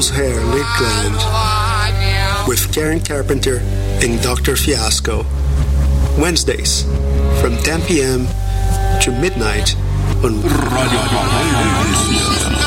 Bull's Hair Lakeland with Karen Carpenter and Dr. Fiasco. Wednesdays from 10 p.m. to midnight on Radio Valencia.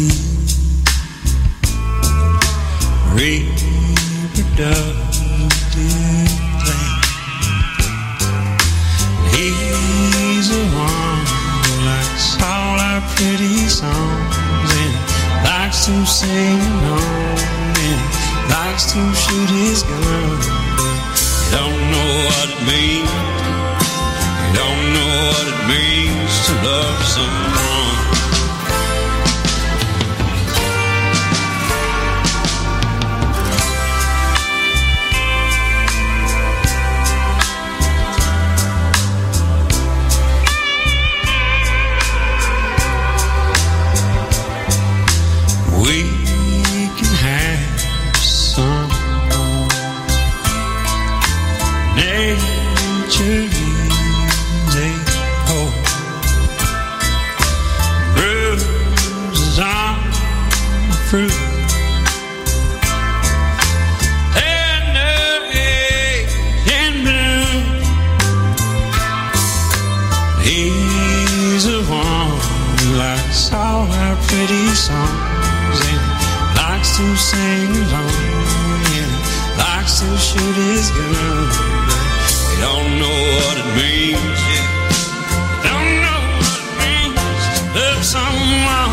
reproductive to play. He's the one who likes all our pretty songs and likes to sing along and likes to shoot his gun. But you don't know what it means. You don't know what it means to love someone. We can have some nature is a whole. Bruises on the fruit. Tender in bloom. He's the one who likes all our pretty songs. Likes to sing along and likes to shoot his gun. You don't know what it means. You don't know what it means to love someone.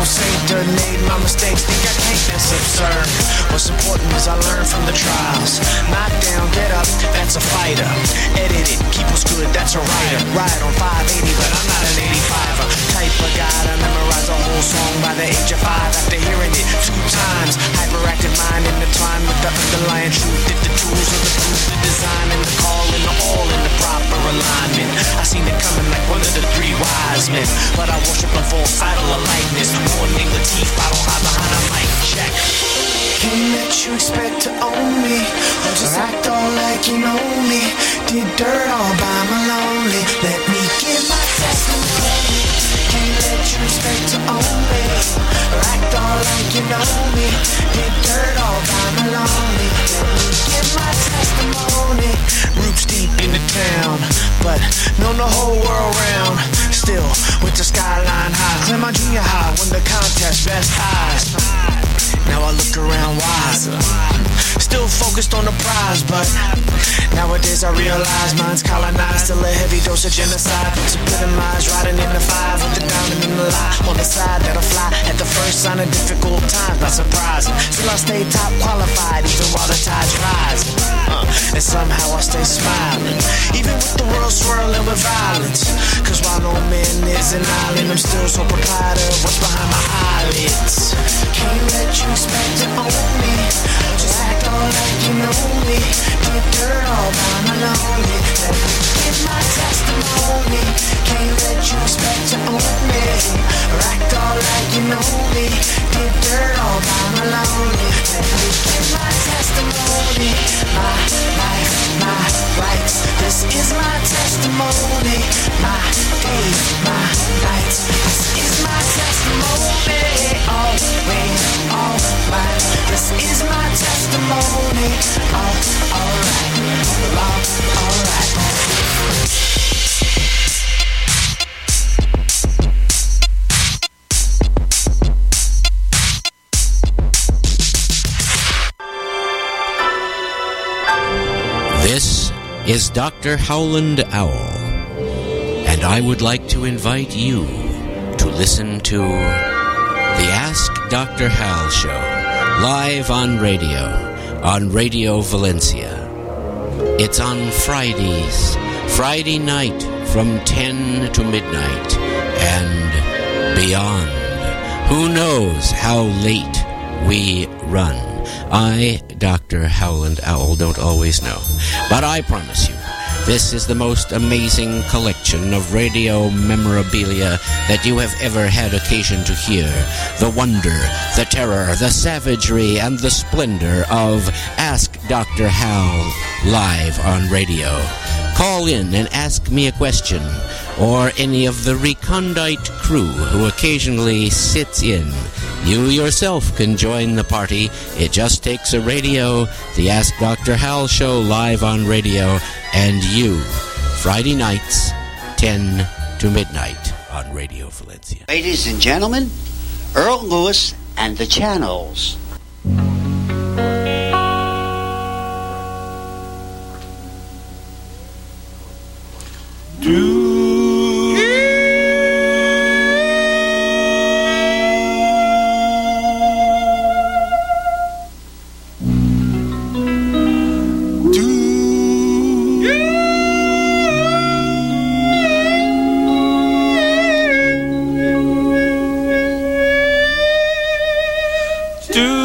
no saint or made my mistakes. Think I can't, that's absurd. What's important is I learn from the trials. Knock down, get up, that's a fighter. Edit it, keep us good, that's a writer. Ride on 580, but I'm not an 85er. Type of guy to memorize a whole song by the age of 5 after hearing it 2 times. Hyperactive mind intertwined with the underlying truth. If the tools of the proof, the design and the call and the all in the proper alignment. I seen it coming like one of the 3 wise men, but I worship a false idol of likeness. Warning Latif, I don't hide behind a mic check. Can't let you expect to own me, or just act all like you know me. Did dirt all by my lonely. Let me give my testimony. Can't let you expect to own me, or act all like you know me. Did dirt all by my lonely. Let me give my testimony. Roots deep in the town, but known the whole world round. Still with the skyline high, clear my junior high, won the contest, best highs. Now I look around wiser, still focused on the prize, but nowadays I realize mine's colonized. Still a heavy dose of genocide, epitomized, riding in the 5 with the diamond in the lie. On the side that'll fly at the first sign of difficult times, not surprising. Still I stay top qualified, even while the tide's rising. And somehow I stay smiling, even with the world swirling with violence. Cause while no man is an island, I'm still so proprietor of what's behind my eyelids. Can't let you expect to own me, just act all like you know me. Did dirt all by my lonely. Let me give my testimony. Can't let you expect to own me, or act all like you know me. Did dirt all by my lonely. Let me give my testimony. My life, my rights, this is my testimony. My days, my nights, this is my testimony. Always, all right, this is my testimony. Alright, alright. This is Dr. Howland Owl, and I would like to invite you to listen to the Ask Dr. Hal Show, live on Radio Valencia. It's on Fridays, Friday night from 10 to midnight and beyond. Who knows how late we run? I, Dr. Howland Owl, don't always know. But I promise you, this is the most amazing collection of radio memorabilia that you have ever had occasion to hear. The wonder, the terror, the savagery, and the splendor of Ask Dr. Hal live on radio. Call in and ask me a question, or any of the recondite crew who occasionally sits in. You yourself can join the party. It just takes a radio, the Ask Dr. Hal Show live on radio, and you. Friday nights, 10 to midnight on Radio Valencia. Ladies and gentlemen, Earl Lewis and the Channels. Do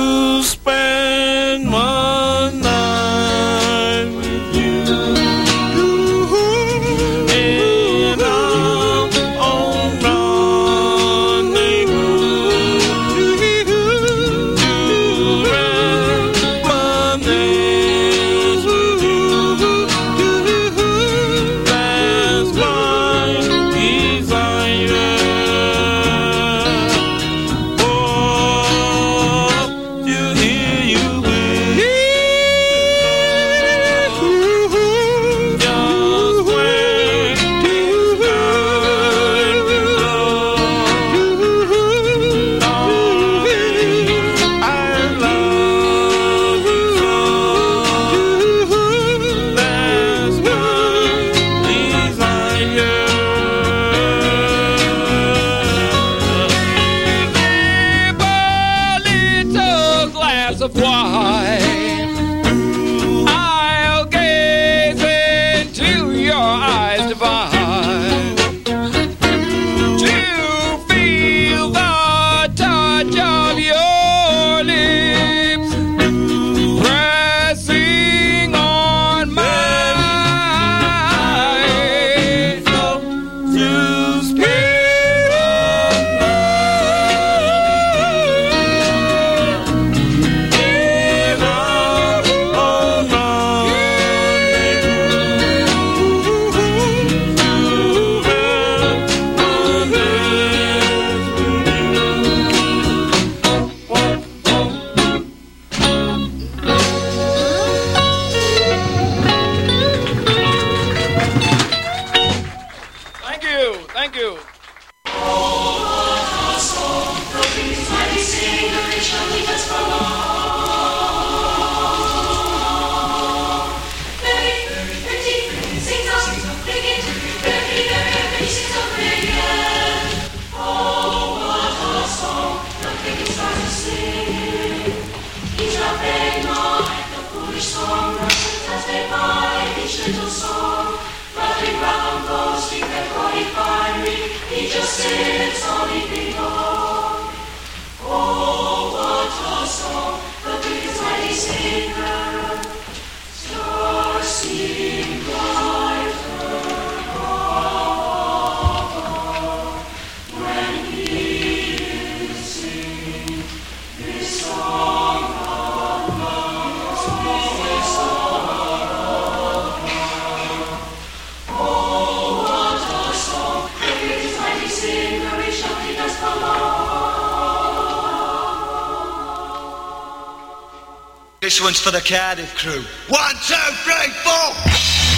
This one's for the Cardiff crew. 1, 2, 3, 4.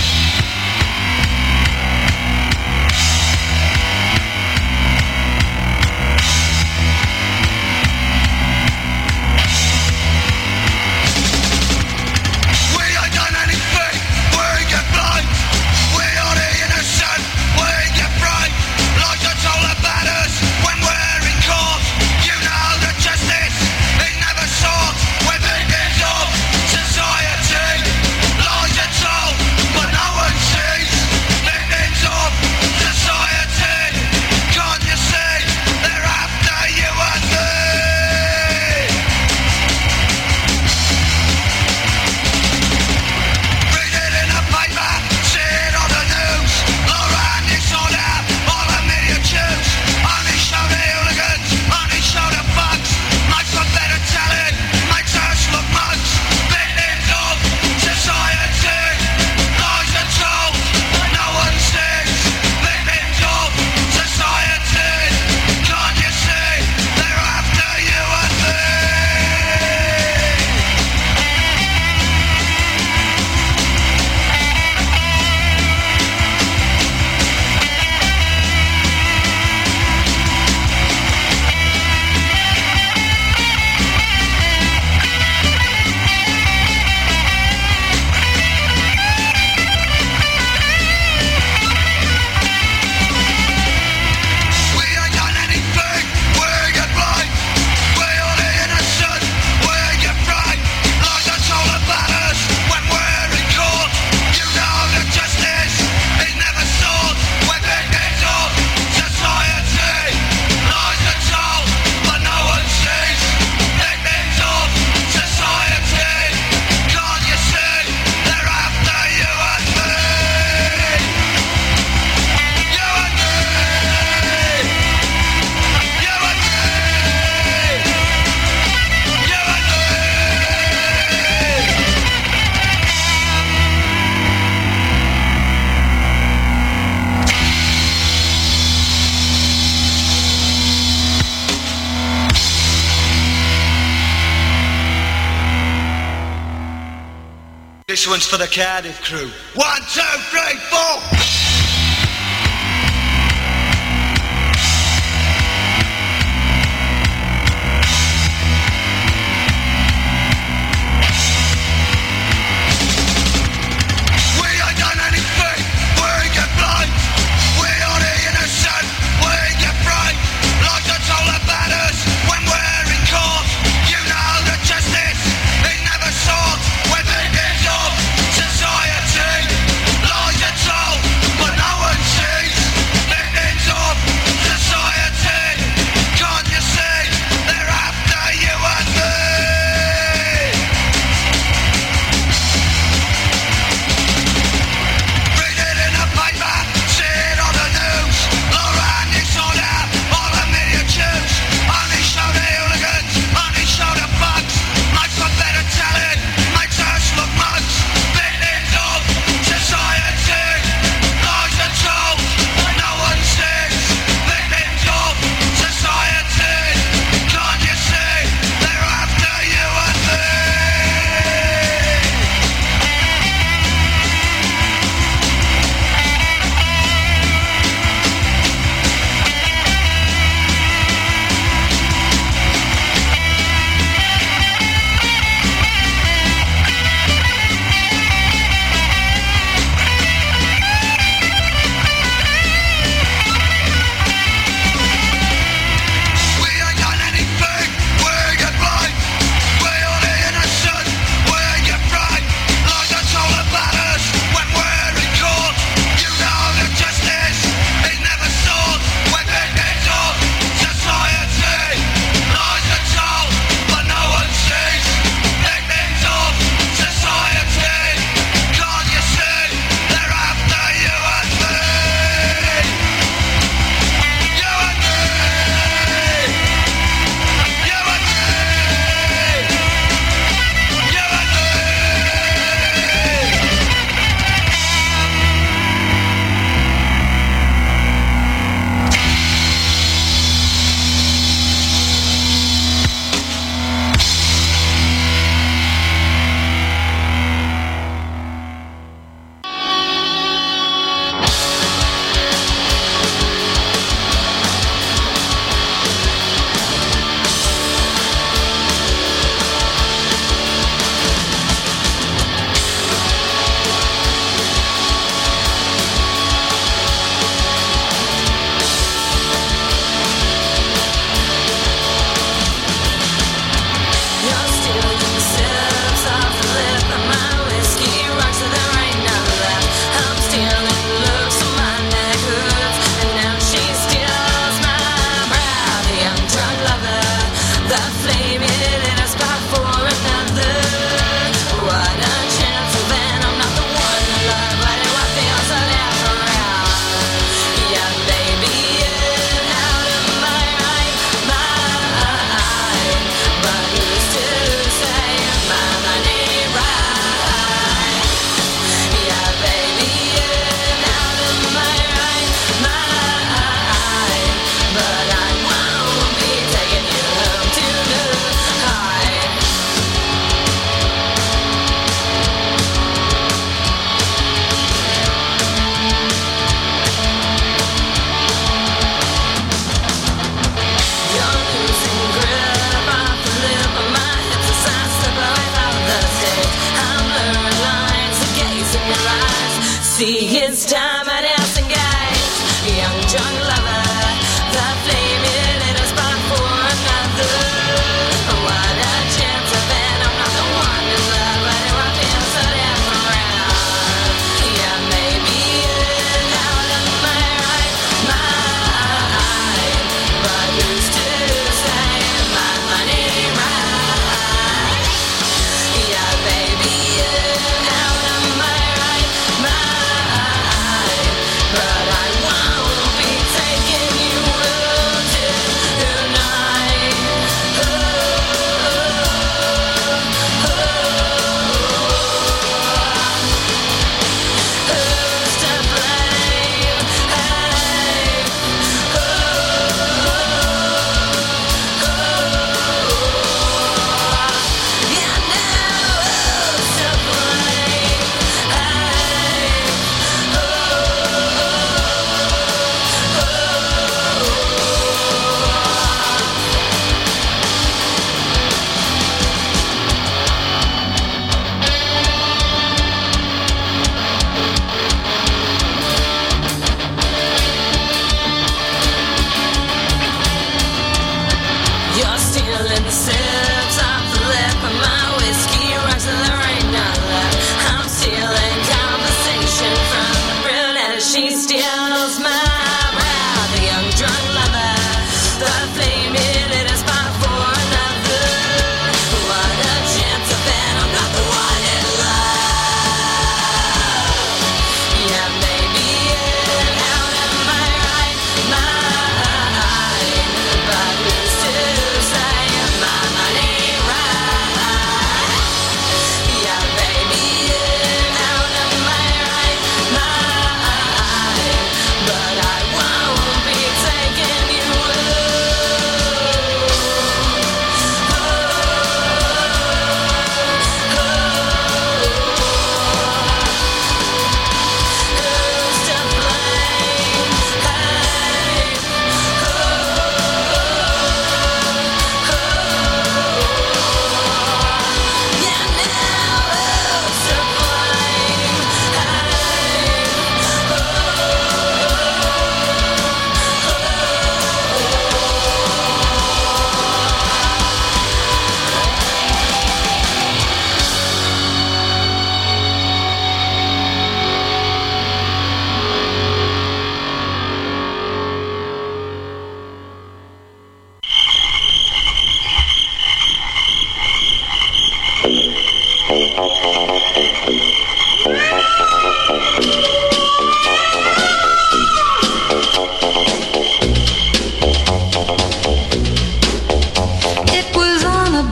This one's for the Cardiff crew. 1, 2, 3, 4. Society, lies are told.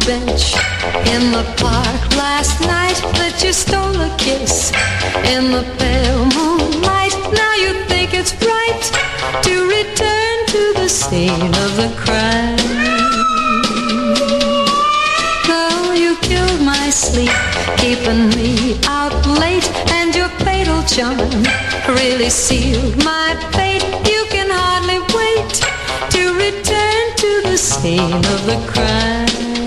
bench in the park last night that you stole a kiss in the pale moonlight. Now you think it's right to return to the scene of the crime. Though you killed my sleep, keeping me out late, and your fatal charm really sealed my fate. You can hardly wait to return to the scene of the crime.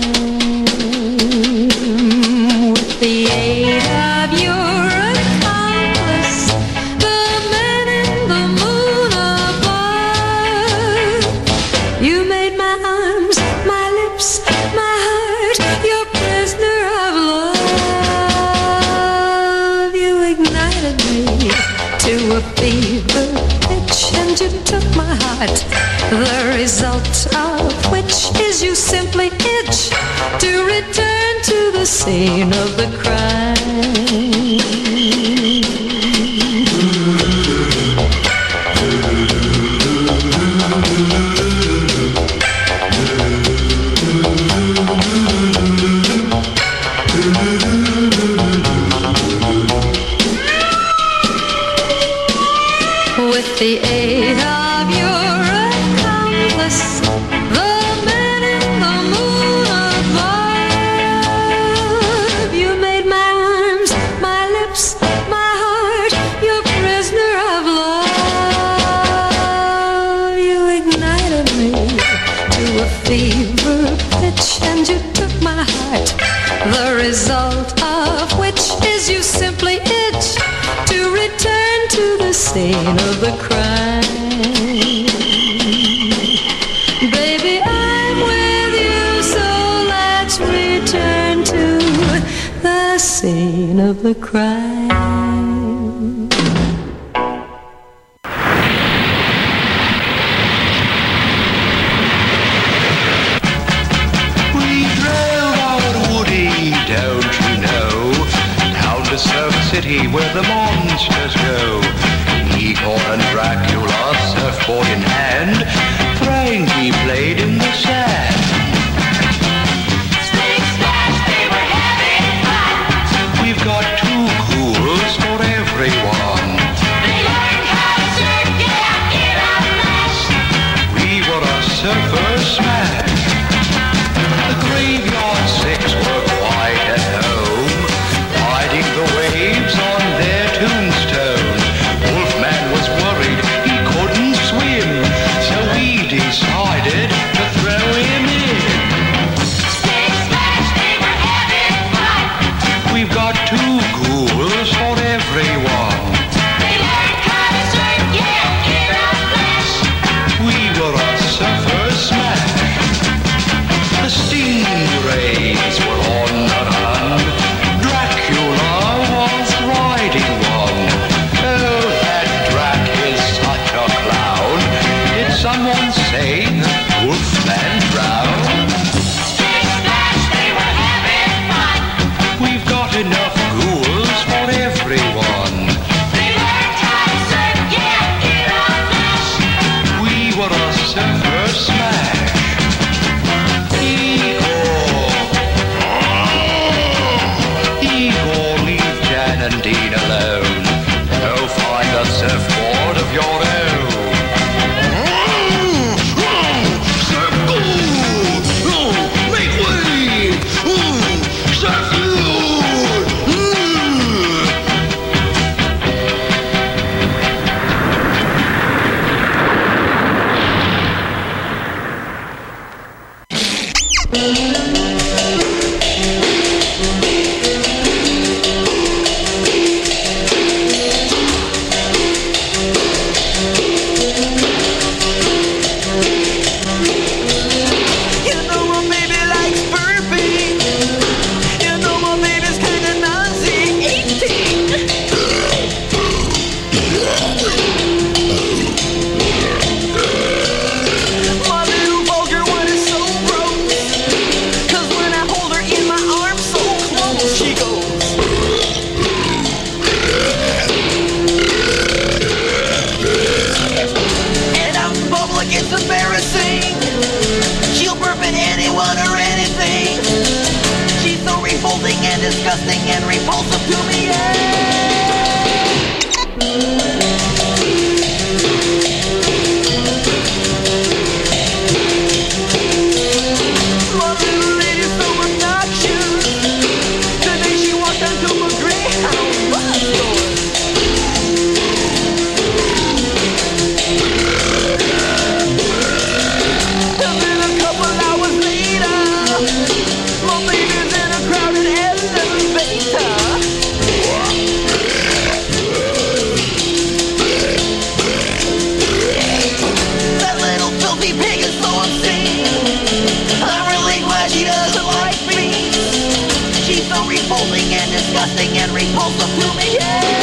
With the aid of your accomplice, the man in the moon above, you made my arms, my lips, my heart your prisoner of love. You ignited me to a fever pitch, and you took my heart, the result of which is you simply itch to return to the scene of the crime. With the aid of your accomplice, the man in the moon above, you made my arms, my lips, my heart your prisoner of love. You ignited me to a fever pitch, and you took my heart, the result of which is you simply itch to return to the scene of the crime. Baby, I'm with you, so let's return to the scene of the crime. We drove out Woody, don't you know, down to Surf City where the monsters go. Igor and Dracula, surfboard in hand, Frankie played in the sand. Big splash, they were having fun. We've got two cools for everyone. They learned how to surf, yeah, in a flash. We were a surfer smash. The Graveyard Six were quite at home, riding the waves on their tombstones. Wolfman was worried he couldn't swim, so we decided to throw him in. Big splash, they were having fun. We've got two ghouls for everyone. They learned how to surf, yeah, in a flash. We were a surfer smash. The stingrays were on the run. Dracula was riding one. Oh, that Drac is such a clown. Did someone say that Wolfman drowned? Big splash, they were having fun. We've got enough ghouls for everyone. They learned how to surf, yeah, in a flash. We were a surfer smash. Igor, leave Jan and Dean alone. Go find a surfboard of your own. Make way! Surfboard! You know my baby likes burping. You know my baby's kinda nauseating. My little vulgar one is so gross. and disgusting and repulsive to me, My little lady's so obnoxious. Today she walked into a Greyhound bus store. And then a couple hours later, my baby's in a crowded elevator. That little filthy pig is so obscene. I'm really glad she doesn't like me. She's so revolting and disgusting and repulsive to me,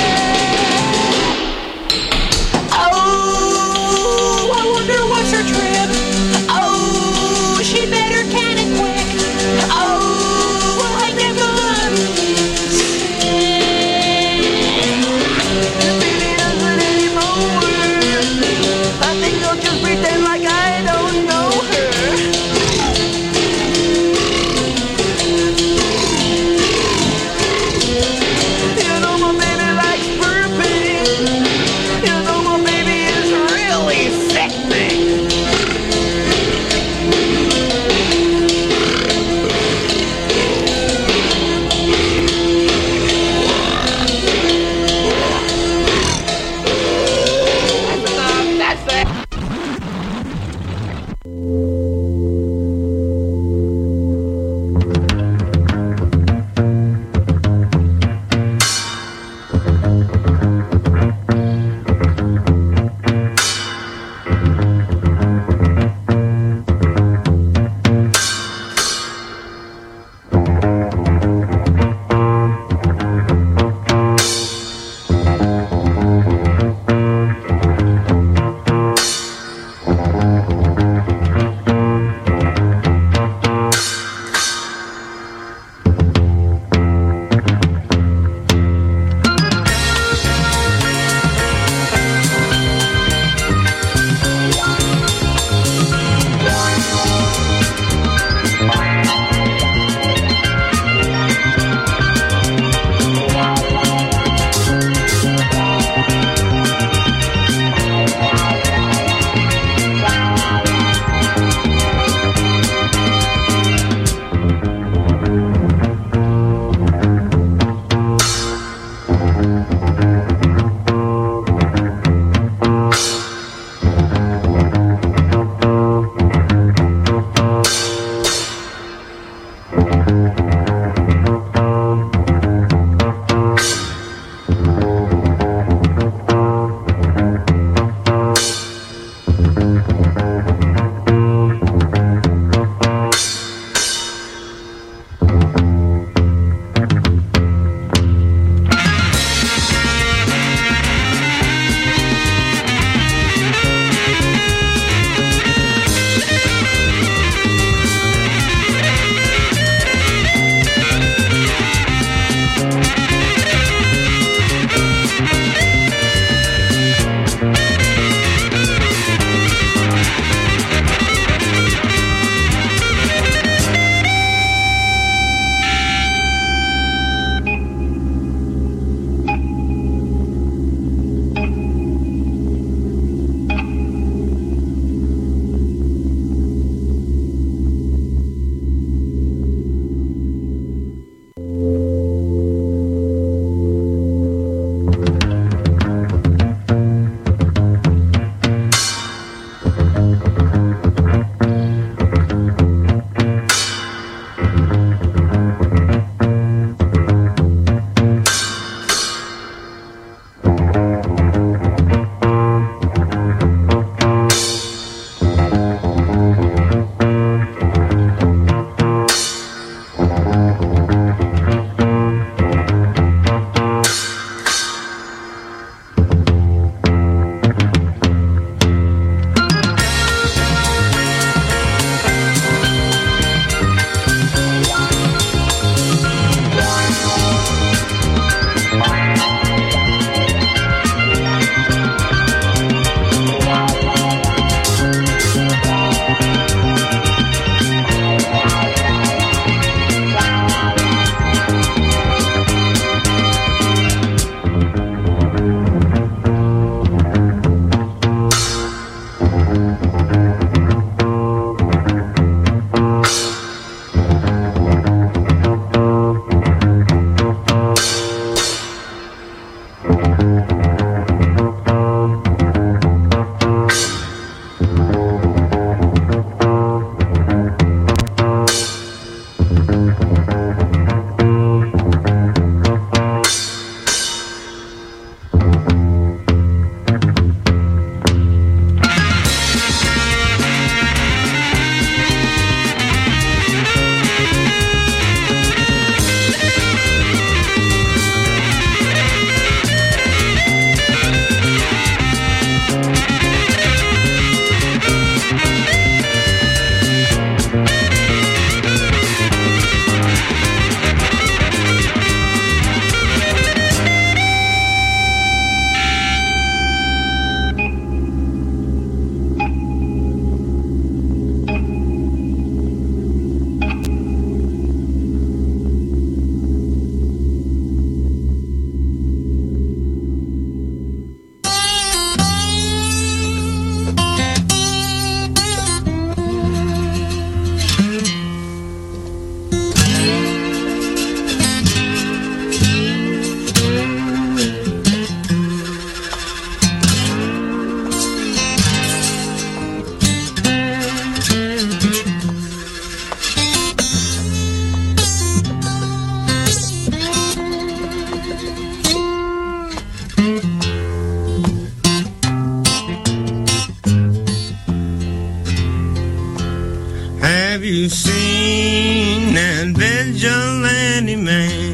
Oh, I wonder what's her trip. Oh, she better can it quick. Oh, I never If baby doesn't anymore, I think I'll just pretend like I don't know her. You know my baby Have you seen that vigilante man?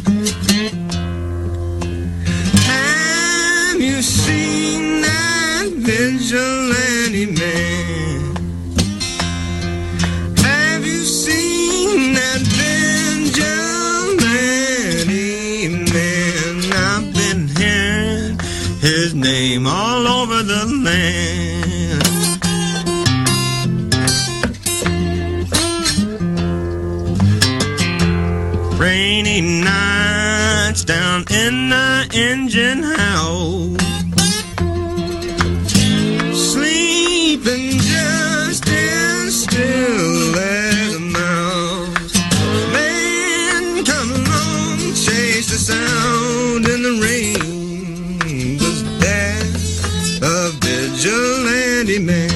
Have you seen that vigilante man? Have you seen that vigilante man? I've been hearing his name all over the land. Rainy nights down in the engine house, sleeping just as still as a mouse. Man, come along, chase the sound in the rain. 'Cause that's a vigilante man.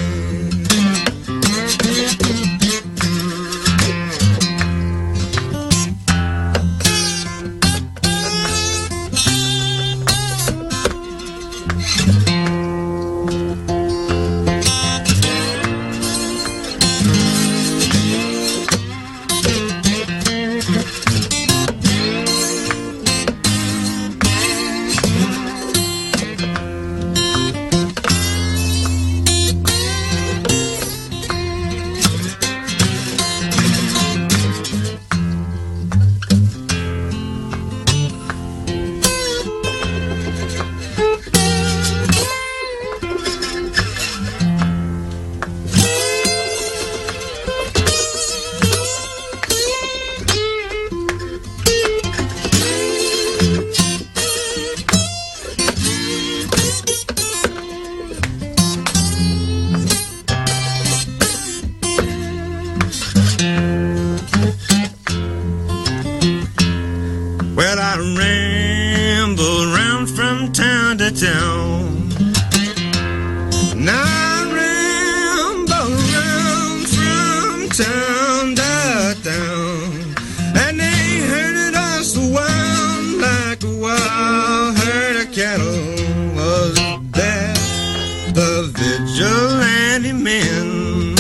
Well, I ramble round from town to town. Now I ramble round from town to town. And they herded us wild like a wild herd of cattle. Was that the vigilante men?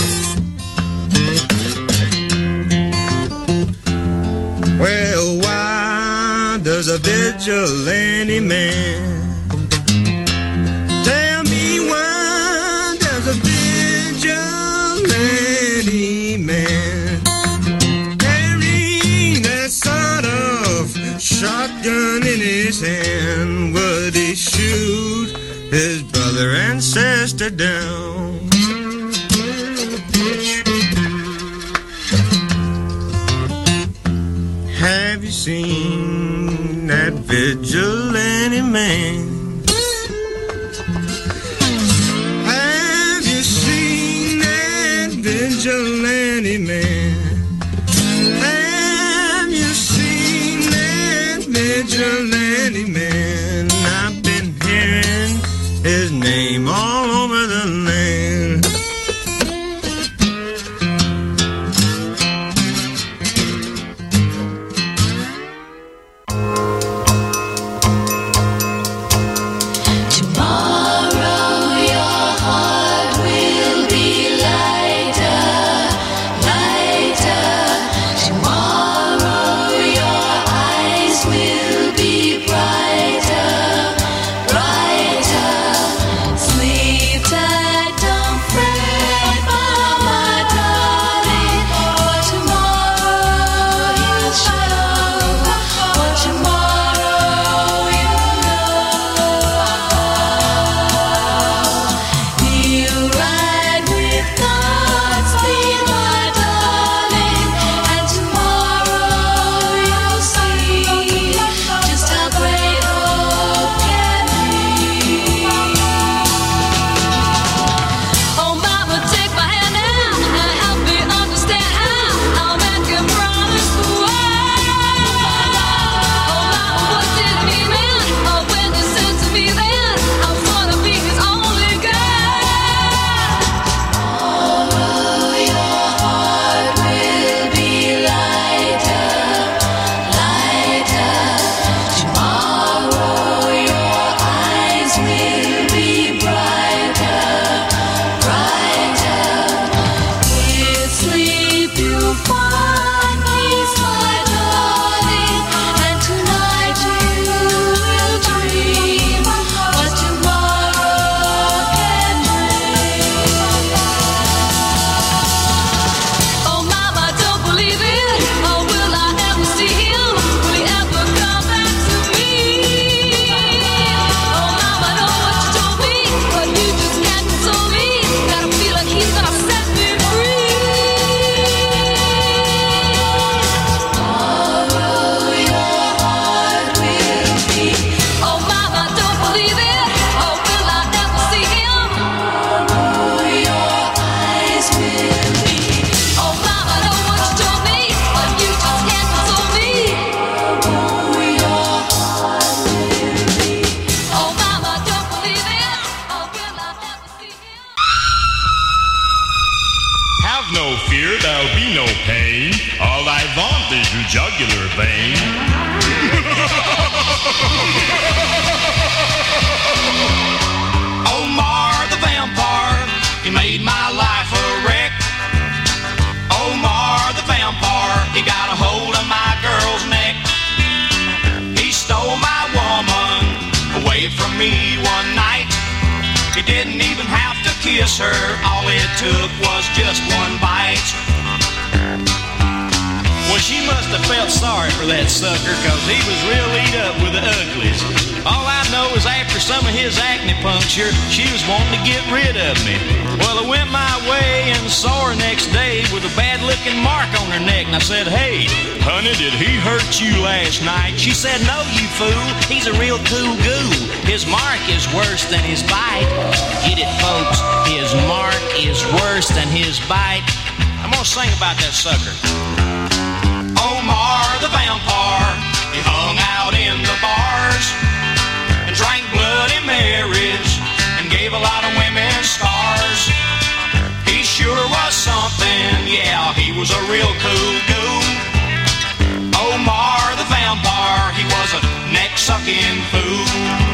Well, why does a vigilante man? Tell me, why does a vigilante man carry that sort of shotgun in his hand? Would he shoot his brother and sister down? Have you seen that vigilante man? Have you seen that vigilante man? Have you seen that vigilante man? I've been hearing his name all over the land. Tomorrow your eyes will be bright. jugular vein. Omar the vampire, he made my life a wreck. Omar the vampire, he got a hold of my girl's neck. He stole my woman away from me one night. He didn't even have to kiss her, all it took was just one bite. Well, she must have felt sorry for that sucker, cause he was real eat up with the uglies. All I know is after some of his acne puncture, she was wanting to get rid of me. Well, I went my way and saw her next day with a bad-looking mark on her neck, and I said, "Hey, honey, did he hurt you last night?" She said, "No, you fool, he's a real cool goo. His mark is worse than his bite." Get it, folks, his mark is worse than his bite. I'm gonna sing about that sucker. Omar the vampire, he hung out in the bars and drank Bloody Marys and gave a lot of women scars. He sure was something, yeah, he was a real cool goo. Omar the vampire, he was a neck-sucking fool.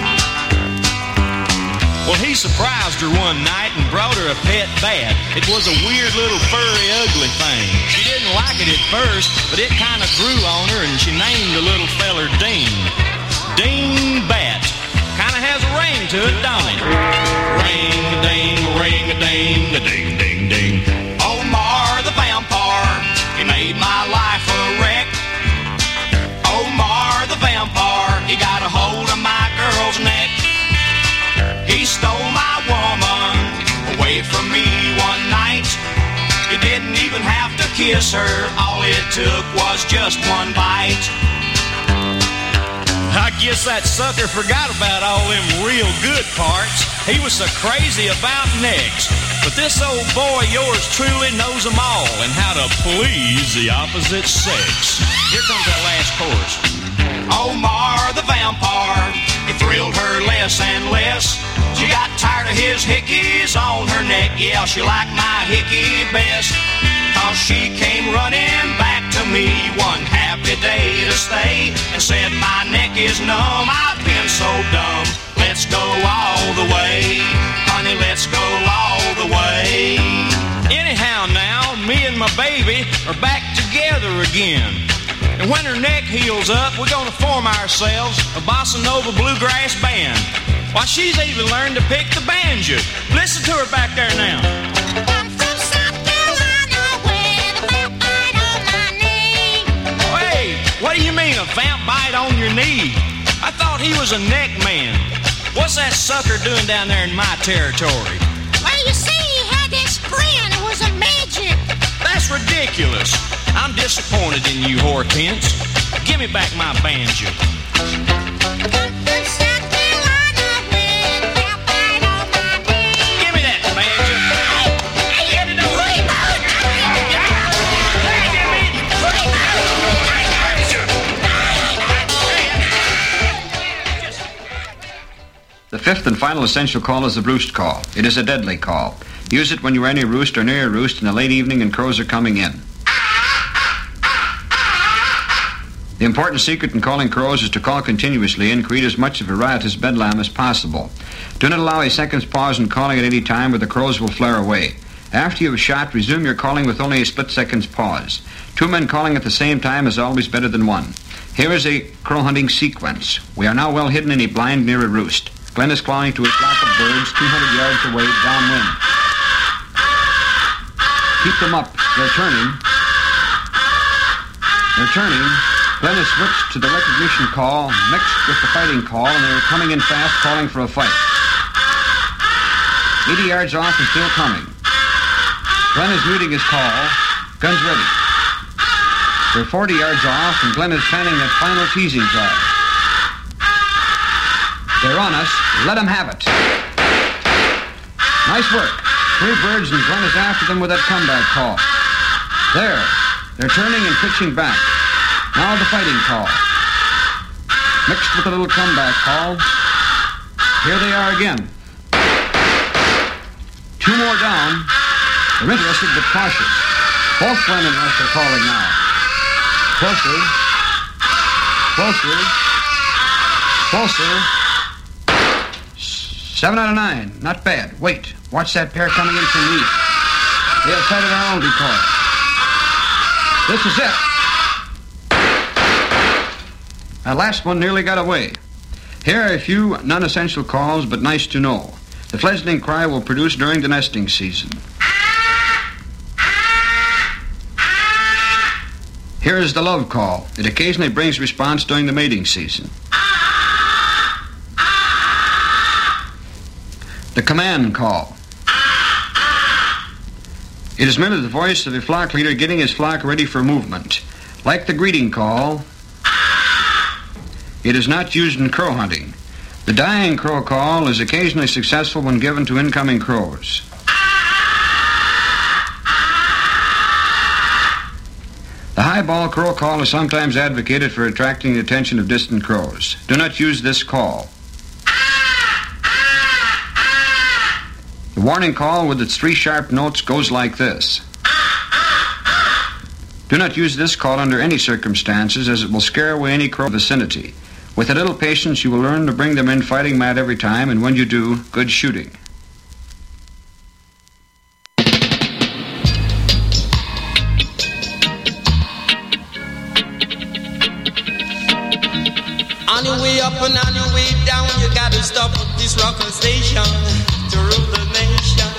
Well, he surprised her one night and brought her a pet bat. It was a weird little furry, ugly thing. She didn't like it at first, but it kind of grew on her, and she named the little feller Dean. Dean Bat. Kind of has a ring to it, don't it? Ring-a-ding, ring-a-ding, a-ding-ding-ding. Omar the vampire, he made my life a wreck. Omar the vampire, he got a hold of my girl's neck. He stole my woman away from me one night. He didn't even have to kiss her, all it took was just one bite. I guess that sucker forgot about all them real good parts. He was so crazy about necks. But this old boy, yours truly, knows them all and how to please the opposite sex. Here comes that last chorus. Omar the vampire, he thrilled her less and less. She got tired of his hickeys on her neck. Yeah, she liked my hickey best. Cause she came running back to me one happy day to stay and said, "My neck is numb, I've been so dumb. Let's go all the way, honey, let's go all the way." Anyhow now, me and my baby are back together again. And when her neck heals up, we're gonna form ourselves a bossa nova bluegrass band. Why, she's even learned to pick the banjo. Listen to her back there now. I'm from South Carolina with a vamp bite on my knee. Hey, what do you mean a vamp bite on your knee? I thought he was a neck man. What's that sucker doing down there in my territory? Well, you see, he had this grin. It was a magic. That's ridiculous. I'm disappointed in you, Hortense. Give me back my banjo. Give me that banjo. The fifth and final essential call is the roost call. It is a deadly call. Use it when you are in a roost or near a roost in the late evening and crows are coming in. The important secret in calling crows is to call continuously and create as much of a riotous bedlam as possible. Do not allow a second's pause in calling at any time or the crows will flare away. After you have shot, resume your calling with only a split second's pause. 2 men calling at the same time is always better than 1. Here is a crow hunting sequence. We are now well hidden in a blind near a roost. Glenn is calling to a flock of birds 200 yards away downwind. Keep them up. They're turning. They're turning. Glenn has switched to the recognition call mixed with the fighting call, and they're coming in fast, calling for a fight. 80 yards off and still coming. Glenn is muting his call. Guns ready. They're 40 yards off, and Glenn is planning that final teasing drive. They're on us. Let them have it. Nice work. 3 birds, and Glenn is after them with that comeback call. There. They're turning and pitching back. Now the fighting call. Mixed with a little comeback call. Here they are again. 2 more down. They're interested but cautious. Both Glenn and Russ are calling now. Closer. Closer. Closer. 7 out of 9. Not bad. Wait. Watch that pair coming in from the east. The other side of our own decoy. This is it. That last one nearly got away. Here are a few non-essential calls, but nice to know. The fledgling cry will produce during the nesting season. Here is the love call. It occasionally brings response during the mating season. The command call. It is merely the voice of a flock leader getting his flock ready for movement. Like the greeting call, it is not used in crow hunting. The dying crow call is occasionally successful when given to incoming crows. The highball crow call is sometimes advocated for attracting the attention of distant crows. Do not use this call. The warning call with its 3 sharp notes goes like this. Do not use this call under any circumstances, as it will scare away any crow in the vicinity. With a little patience, you will learn to bring them in fighting mad every time, and when you do, good shooting. On your way up and on your way down, you gotta stop at this rocker station to rule the nation.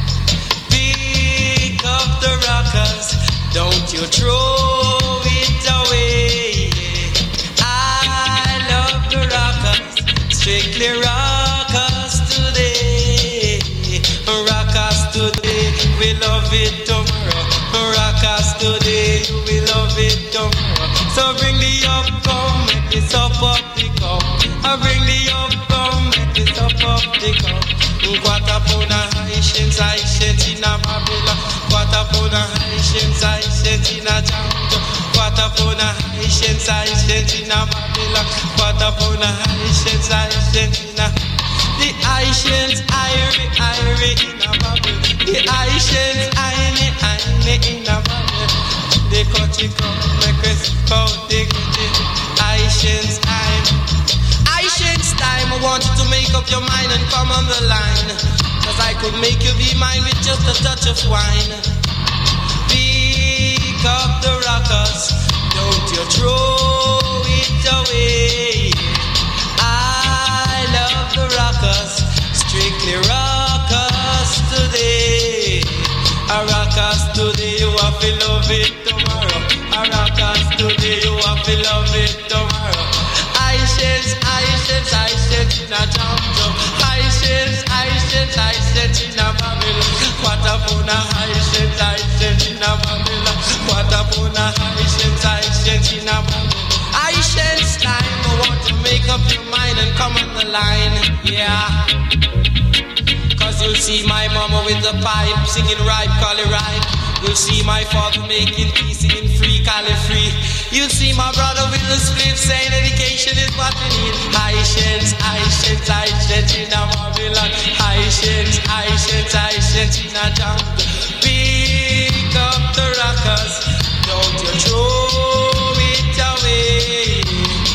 Pick up the rockers, don't you throw it away. I love the rockers, strictly rockers today. Rockers today, we love it tomorrow. Rockers today, we love it tomorrow. So bring the up, come, make this up the cup. I bring the up, come, make this up the cup. Quarter pound of Haitians in a Babylon. Quarter pound of Haitians in a Django. Quarter pound of Haitians in a Babylon. Quarter pound of Haitians in a. The Haitians, Irie in a Babylon. The Haitians, Irie in a Babylon. They cut it come, make us go, they get it. Haitians time, I want you to make up your mind and come on the line. Cause I could make you be mine with just a touch of wine. Pick up the rockers, don't you throw it away. I love the rockers, strictly rockers today. A rockers today, you have to love it tomorrow. A rockers today, you have to love it tomorrow. Haitians in a jump. Haitians in a Babylon. What a pound of Haitians in a Babylon. What a pound of Haitians in a Babylon. Haitians time, I want to make up your mind and come on the line, yeah. Cause you'll see my mama with the pipe singing ripe, collie ripe. You'll see my father making peace, singing free, collie free. You'll see my brother with the script saying education is what we need. Haitians in a Babylon. Haitians in a jungle. Pick up the rockers, don't you throw it away.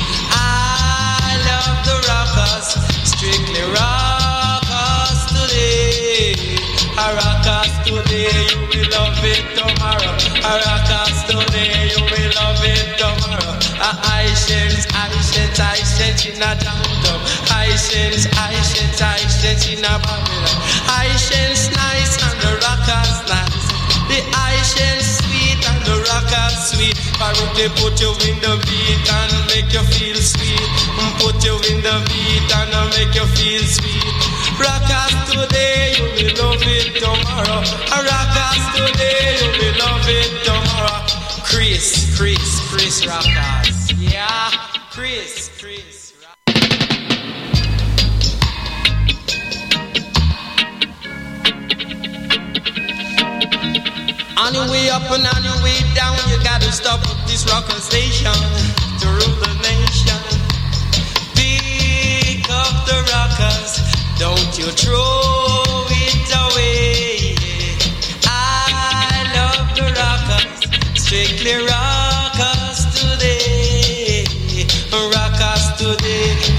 I love the rockers, strictly rockers today. A rockers today, you will love it tomorrow. A rockers today, you will love it tomorrow. Haitians in a jungle. Haitians in a Babylon. Haitians nice and the rockers nice. The Haitians sweet and the rockers sweet. Baruch they put you in the beat and make you feel sweet. Put you in the beat and make you feel sweet. Rockers today, you will love it tomorrow. Rockers today, you will love it tomorrow. Chris rockers. Yeah, Chris. On your way up and on your way down, you gotta stop at this rocker station to rule the nation. Pick up the rockers, don't you throw it away. I love the rockers, strictly rockers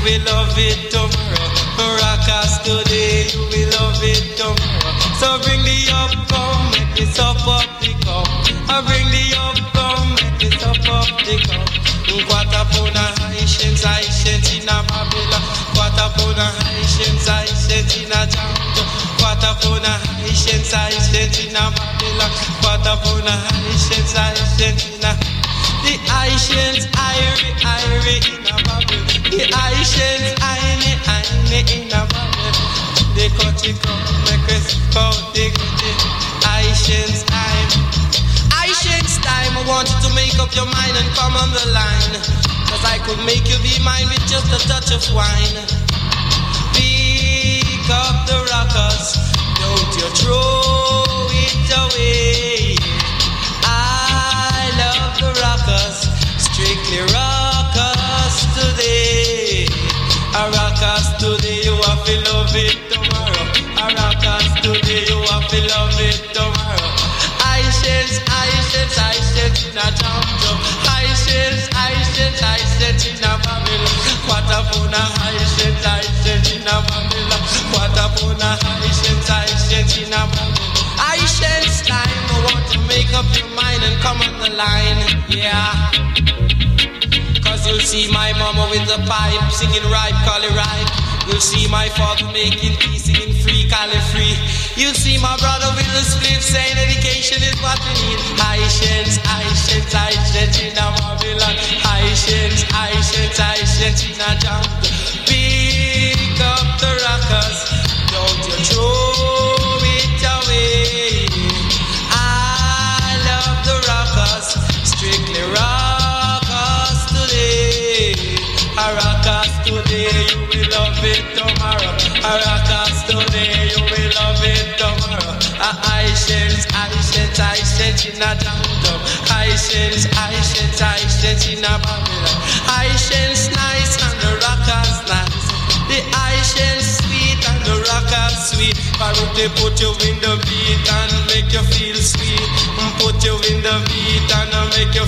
will love it tomorrow. Maracas today, you will love it tomorrow. So bring the up, come, make this up the cup. I bring the up, come, make this up the cup. Quarter pound of Haitians in a Babylon. Quarter pound of Haitians in a Jamaica. Quarter pound of Haitians in a Babylon. Quarter pound of Haitians in a. The Haitians, Irie in a Babylon. The Haitians, Aine in a Babylon. They cut it up, make us cut the Haitians, Haitians time. I want you to make up your mind and come on the line. Cause I could make you be mine with just a touch of wine. Pick up the rockers, don't you throw it away. I love the rockers, strictly rockers today. A rockers today, you have to love it tomorrow. A rockers today, you have to love it tomorrow. Haitians in a jump. Haitians in a Babylon. Quarter pound of Haitians in a Babylon. Quarter pound of Haitians in a Babylon. Haitians time, I want to make up your mind and come on the line, yeah. Cause you'll see my mama with the pipe singing ripe, collie ripe. You'll see my father making tea, singing free, collie free. You'll see my brother with the spliff saying education is what we need. Haitians in a Babylon. Haitians in a jungle. Pick up the rockers, don't you throw it away. I love the rockers, strictly rockers today. A rockers today, you will love it tomorrow. A rockers today, you will love it tomorrow. A Haitians in a jungle. Haitians in a Babylon. Haitians nice and the rockers nice. The Haitians sweet and the rockers sweet. But they put you in the beat and make you feel sweet. Put you in the beat and make you